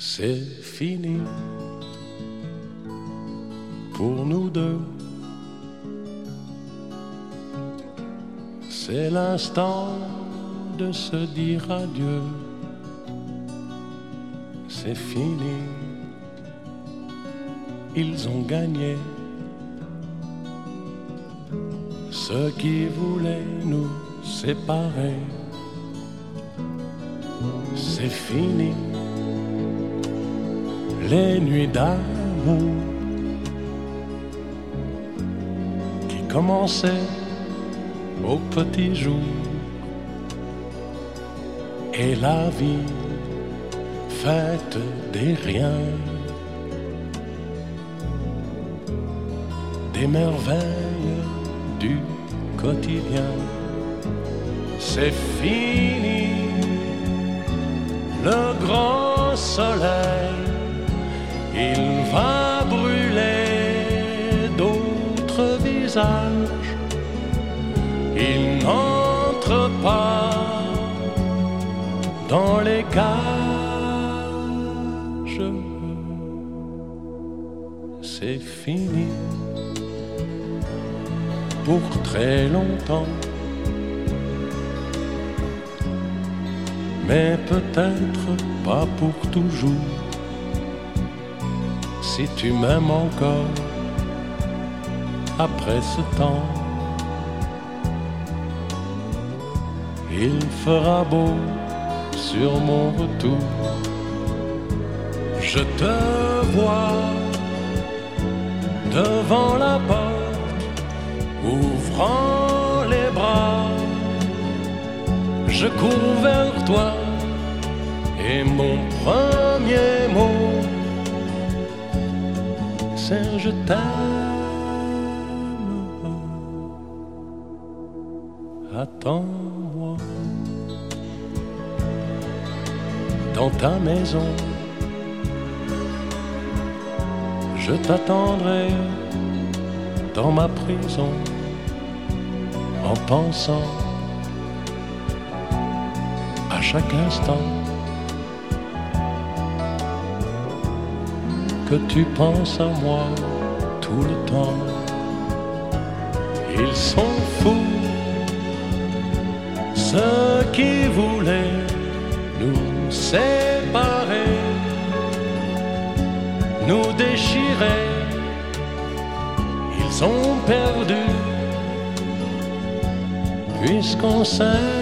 C'est fini pour nous deux. C'est l'instant de se dire adieu. C'est fini, ils ont gagné. Ceux qui voulaient nous séparer, c'est fini. Les nuits d'amour qui commençaient au petit jour, et la vie faite des riens, des merveilles du quotidien. C'est fini, le grand soleil, il va brûler d'autres visages. Il n'entre pas dans les cages. C'est fini pour très longtemps, mais peut-être pas pour toujours. Si tu m'aimes encore après ce temps, il fera beau sur mon retour. Je te vois devant la porte, ouvrant les bras. Je cours vers toi et mon premier mot, c'est je t'aime. Attends-moi dans ta maison, je t'attendrai dans ma prison, en pensant à chaque instant que tu penses à moi tout le temps. Ils sont fous, ceux qui voulaient nous séparer, nous déchirer. Ils ont perdu, puisqu'on s'aime.